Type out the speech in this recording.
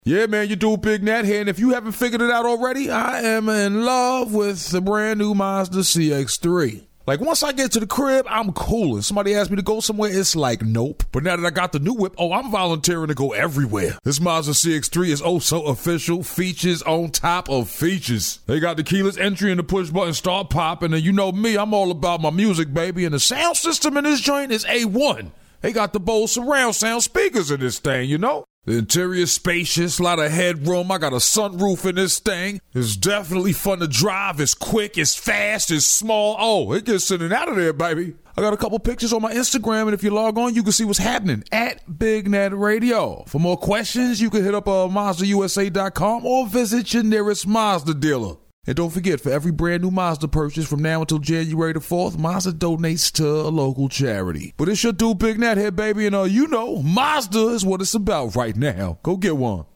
Yeah, man, you do Big Nat here, and if you haven't figured it out already, I am in love with the brand new Mazda CX-3. Like, once I get to the crib, I'm coolin'. Somebody asks me to go somewhere, it's like, nope. But now that I got the new whip, I'm volunteering to go everywhere. This Mazda CX-3 is oh so official, features on top of features. They got the keyless entry and the push button start popping, and you know me, I'm all about my music, baby, and the sound system in this joint is A1. They got the Bose surround sound speakers in this thing, you know? The interior is spacious, a lot of headroom. I got a sunroof in this thing. It's definitely fun to drive. It's quick, it's fast, it's small. Oh, it gets in and out of there, baby. I got a couple pictures on my Instagram, and if you log on, you can see what's happening at Big Nat Radio. For more questions, you can hit up MazdaUSA.com or visit your nearest Mazda dealer. And don't forget, for every brand new Mazda purchase from now until January the 4th, Mazda donates to a local charity. But it's your dude Big Nat here, baby, and you know, Mazda is what it's about right now. Go get one.